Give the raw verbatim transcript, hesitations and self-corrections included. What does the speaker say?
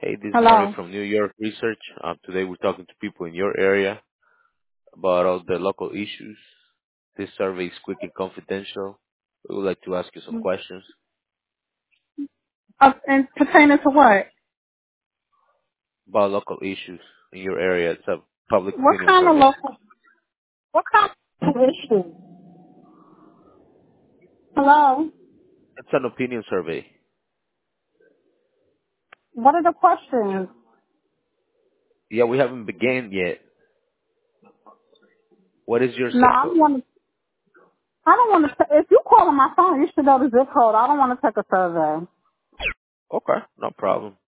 Hey, this is Mario Hello. from New York Research. Um, today we're talking to people in your area about all the local issues. This survey is quick and confidential. We would like to ask you some questions Uh, and pertaining to what? about local issues in your area. It's a public What opinion kind of survey. local? What kind of issue? Hello. It's an opinion survey. What are the questions? Yeah, we haven't began yet. What is your No, zip I don't code? want to. I don't want to. If you call on my phone, you should know the zip code. I don't want to take a survey. Okay, no problem.